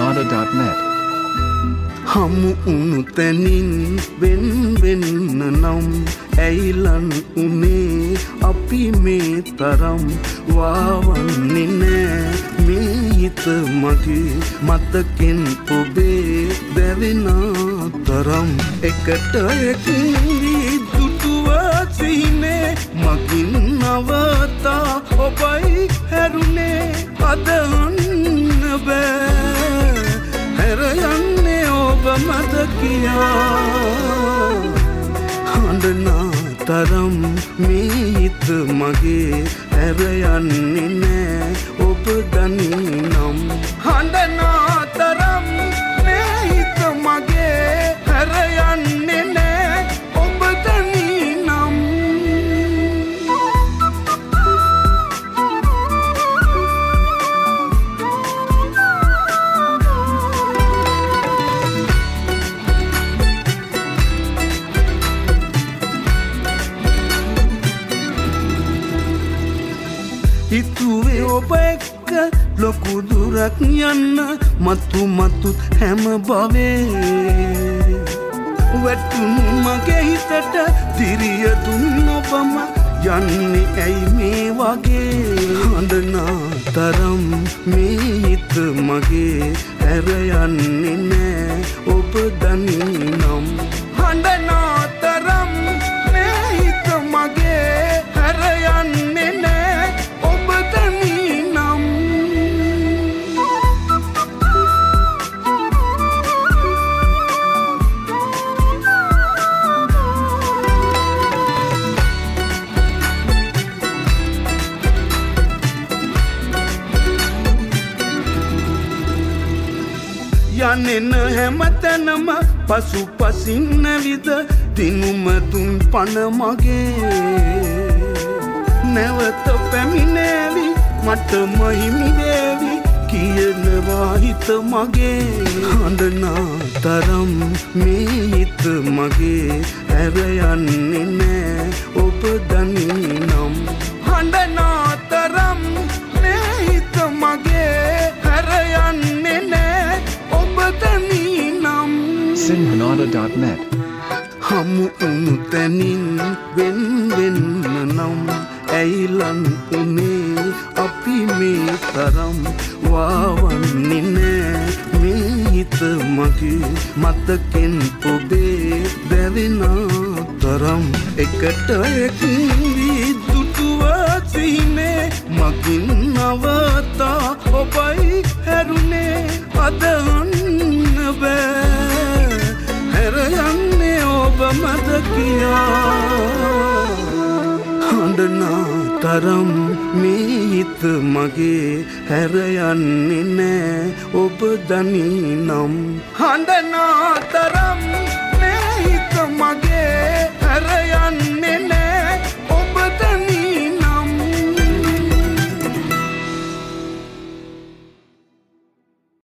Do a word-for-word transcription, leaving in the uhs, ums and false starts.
Sonata dot net. හමු උණු තැනින් වෙන් වෙන්න නම් ඇයිලන් උනේ අපි මේ තරම් වාවන්නේ නෑ මේ හිත මගේ මතකෙන් ඔබේ දැවෙන තරම් එකට එක්වී දුටුවා සිහිනේ මගින් නවතා ඔබයි හැරුණේ අදහන්න බෑ හැර යන්නේ ඔබ මත කියා හඬනා තරම් මේ හිත මගේ හැර යන්නේ නෑ ඔබ දනී නම් හඬනා තරම් මේ හිත මගේ හැර යන්නේ නෑ ඔබ දනී නම් හිතුවේ ඔබ එක්ක ලොකු දුරක් යන්න මතු මතුත් හැම බවේ වැටුණු මගේ හිතට දිරිය දුන්න ඔබම යන්නේ ඇයි මේ වගේ හඬනා තරම් මේ හිත මගේ හැර යන්නේ නෑ ඔබ දනී නම් හඬනා තරම් මේ හිත මගේ හැර යන්නේ නෑ ඔබ දනී නම් යන්නෙන හැමතැනම පසු පසින් නැවිද දිනුම තුන් පණ මගේ නැවත පැමිණේවි මට මහිමි වේවි කියනවා හිත මගේ හඬනා තරම් මේ හිත මගේ හැර යන්නේ නෑ ඔබ දනී නම් හඬනා තරම් මේ හිත මගේ හැර යන්නේ නෑ ඔබ දනී නම් Sonata dot net. හමු උණු තැනින් වෙන් වෙන්න නම් ඇයිලන් උනේ අපි මේ තරම් වාවන්නේ නෑ මේ හිත මගේ මතකෙන් ඔබේ දැවෙන තරම් එකට එක්වී දුටුවා සිහිනේ මගින් නවතා ඔබයි හැරුණේ අදහන්න බෑ හැර යන්නේ ඔබ මත කියා හඬනා තරම් මේ හිත මගේ හැර යන්නේ නෑ ඔබ දනී නම් හඬනා තරම් මේ හිත මගේ